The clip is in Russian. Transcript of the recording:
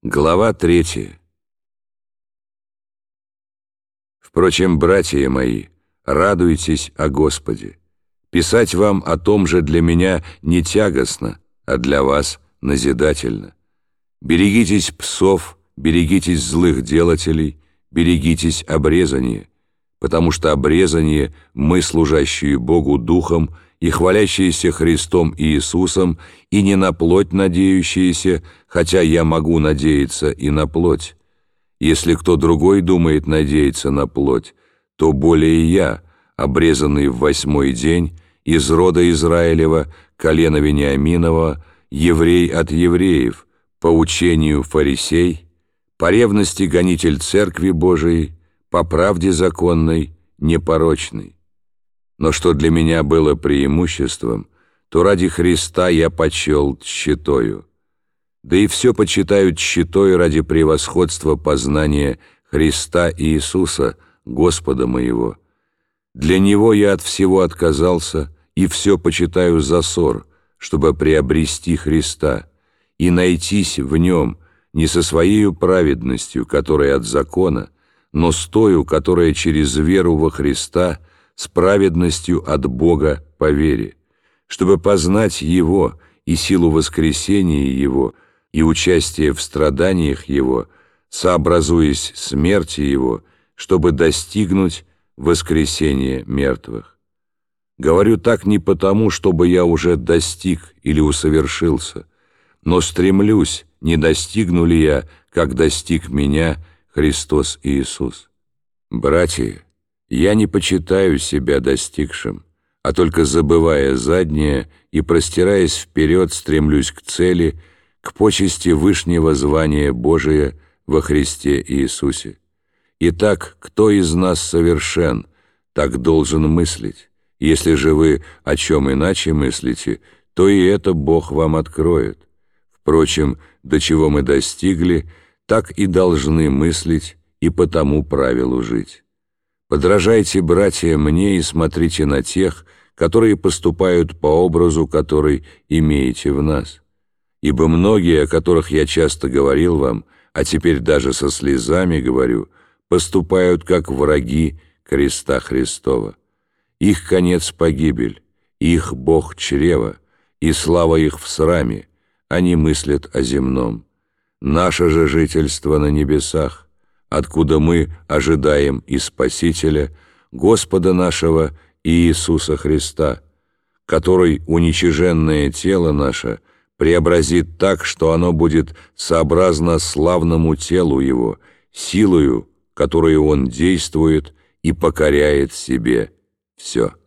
Глава 3. Впрочем, братья мои, радуйтесь о Господе. Писать вам о том же для меня не тягостно, а для вас назидательно. Берегитесь псов, берегитесь злых делателей, берегитесь обрезания, потому что обрезание мы, служащие Богу Духом и хвалящиеся Христом Иисусом, и не на плоть надеющиеся, хотя я могу надеяться и на плоть. Если кто другой думает надеяться на плоть, то более я, обрезанный в 8-й день, из рода Израилева, колена Вениаминова, еврей от евреев, по учению фарисей, по ревности гонитель Церкви Божией, по правде законной, непорочной. Но что для меня было преимуществом, то ради Христа я почел тщетою. Да и все почитают тщетой ради превосходства познания Христа Иисуса, Господа моего. Для Него я от всего отказался, и все почитаю за ссор, чтобы приобрести Христа, и найтись в Нем не со своею праведностью, которая от закона, но с тою, которая через веру во Христа, с праведностью от Бога по вере, чтобы познать Его и силу воскресения Его, и участие в страданиях Его, сообразуясь смерти Его, чтобы достигнуть воскресения мертвых. Говорю так не потому, чтобы я уже достиг или усовершился, но стремлюсь, не достигну ли я, как достиг меня Христос Иисус. Братья, я не почитаю себя достигшим, а только забывая заднее и простираясь вперед, стремлюсь к цели, к почести вышнего звания Божия во Христе Иисусе. Итак, кто из нас совершен, так должен мыслить. Если же вы о чем иначе мыслите, то и это Бог вам откроет. Впрочем, до чего мы достигли, так и должны мыслить и по тому правилу жить. Подражайте, братья, мне и смотрите на тех, которые поступают по образу, который имеете в нас. Ибо многие, о которых я часто говорил вам, а теперь даже со слезами говорю, поступают как враги креста Христова. Их конец — погибель, их Бог — чрево, и слава их в сраме, они мыслят о земном. Наше же жительство на небесах, откуда мы ожидаем и Спасителя, Господа нашего Иисуса Христа, который уничиженное тело наше преобразит так, что оно будет сообразно славному телу Его, силою, которую Он действует и покоряет себе все.